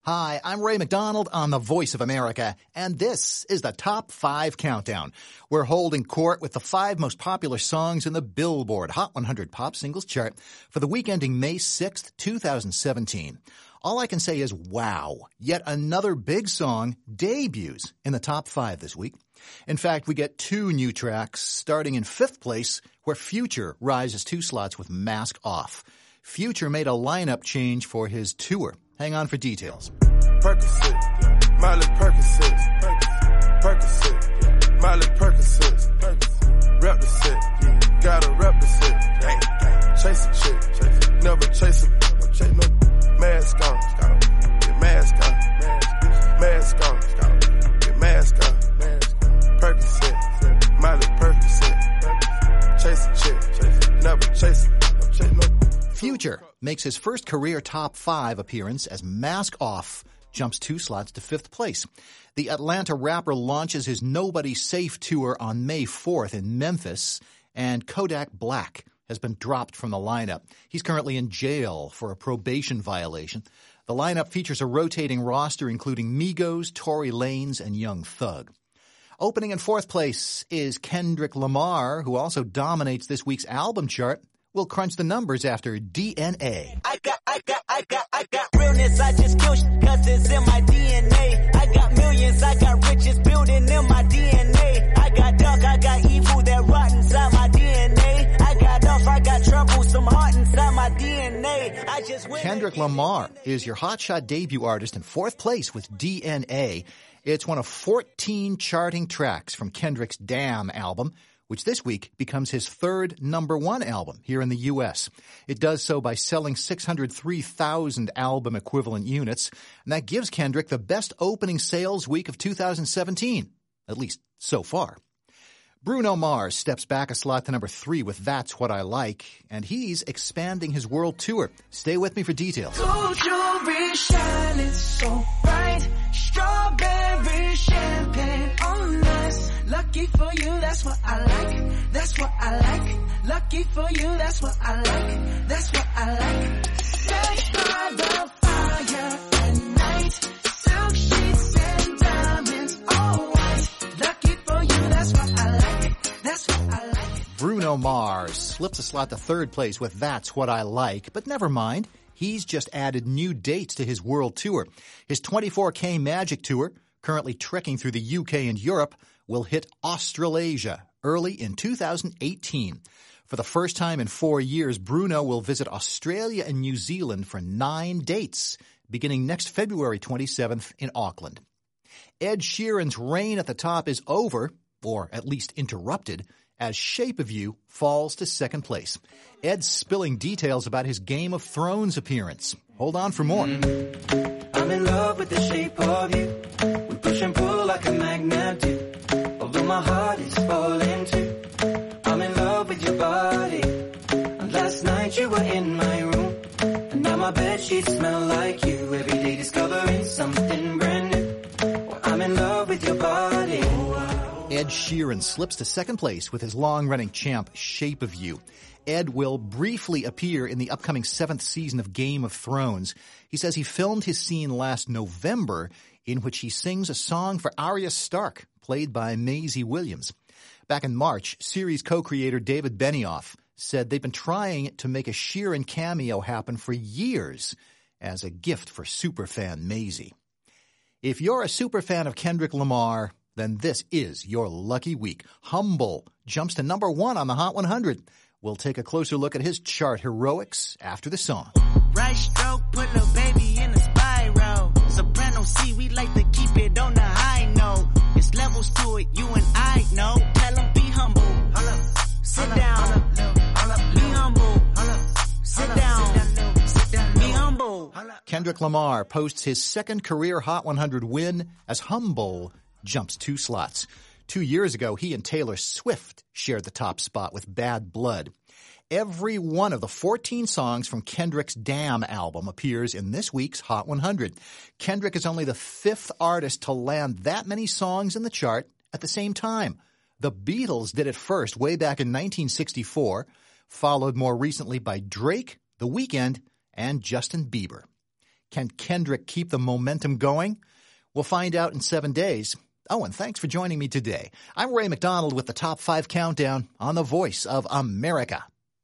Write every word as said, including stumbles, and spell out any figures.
Hi, I'm Ray McDonald on the Voice of America, and this is the Top five Countdown. We're holding court with the five most popular songs in the Billboard Hot one hundred Pop Singles Chart for the week ending May sixth, two thousand seventeen. All I can say is, wow, yet another big song debuts in the top five this week. In fact, we get two new tracks, starting in fifth place, where Future rises two slots with Mask Off. Future made a lineup change for his tour. Hang on for details. Percocet, Miley Percocet, Percocet, Miley Percocet, rep the set, gotta rep the set, chase a chick, never chase a, no chase no, mask on, get mask on, mask on, get mask on, Percocet, Miley Percocet, chase a chick, never chase no chase no. Future makes his first career top five appearance as Mask Off jumps two slots to fifth place. The Atlanta rapper launches his Nobody Safe tour on May fourth in Memphis, and Kodak Black has been dropped from the lineup. He's currently in jail for a probation violation. The lineup features a rotating roster including Migos, Tory Lanez, and Young Thug. Opening in fourth place is Kendrick Lamar, who also dominates this week's album chart. We'll crunch the numbers after D N A. I got, I got, I got, I got realness. I just kill sh- cause it's in my D N A. I got millions, I got riches building in my D N A. I got dark, I got evil that rot inside my D N A. I got off, I got trouble, some heart inside my D N A. I just win. Kendrick Lamar is your hotshot debut artist in fourth place with D N A. It's one of fourteen charting tracks from Kendrick's Damn album, which this week becomes his third number one album here in the U S. It does so by selling six hundred three thousand album equivalent units, and that gives Kendrick the best opening sales week of two thousand seventeen, at least so far. Bruno Mars steps back a slot to number three with That's What I Like, and he's expanding his world tour. Stay with me for details. Gold jewelry shining so bright, strawberry champagne on us. Lucky for you, that's what I like, that's what I like. Lucky for you, that's what I like, that's what I like. Sex by the fire at night, silk sheets and diamonds, all white. Lucky for you, that's what I like, that's what I like. Bruno Mars slips a slot to third place with That's What I Like, but never mind. He's just added new dates to his world tour. His twenty-four K Magic Tour, currently trekking through the U K and Europe, will hit Australasia early in two thousand eighteen. For the first time in four years, Bruno will visit Australia and New Zealand for nine dates, beginning next February twenty-seventh in Auckland. Ed Sheeran's reign at the top is over, or at least interrupted, as Shape of You falls to second place. Ed's spilling details about his Game of Thrones appearance. Hold on for more. Mm-hmm. I'm in love with the shape of you. We push and pull like a magnet do. Although my heart is falling too. I'm in love with your body. And last night you were in my room. And now my bedsheets smell like you. Every day discovering something brand new. Well, I'm in love with your body. Ed Sheeran slips to second place with his long-running champ, Shape of You. Ed will briefly appear in the upcoming seventh season of Game of Thrones. He says he filmed his scene last November in which he sings a song for Arya Stark, played by Maisie Williams. Back in March, series co-creator David Benioff said they've been trying to make a Sheeran cameo happen for years as a gift for superfan Maisie. If you're a superfan of Kendrick Lamar, then this is your lucky week. Humble jumps to number one on the Hot one hundred. We'll take a closer look at his chart heroics after the song. Right stroke, put little baby in a spiral. Soprano C, we like to keep it on the high note. It's levels to it, you and I know. Tell them be humble. Sit down. Be humble. Sit down. Be humble. Kendrick Lamar posts his second career Hot one hundred win as Humble jumps two slots. Two years ago, he and Taylor Swift shared the top spot with Bad Blood. Every one of the fourteen songs from Kendrick's Damn album appears in this week's Hot one hundred. Kendrick is only the fifth artist to land that many songs in the chart at the same time. The Beatles did it first way back in nineteen sixty-four, followed more recently by Drake, The Weeknd, and Justin Bieber. Can Kendrick keep the momentum going? We'll find out in seven days. Oh, and thanks for joining me today. I'm Ray McDonald with the Top five Countdown on the Voice of America.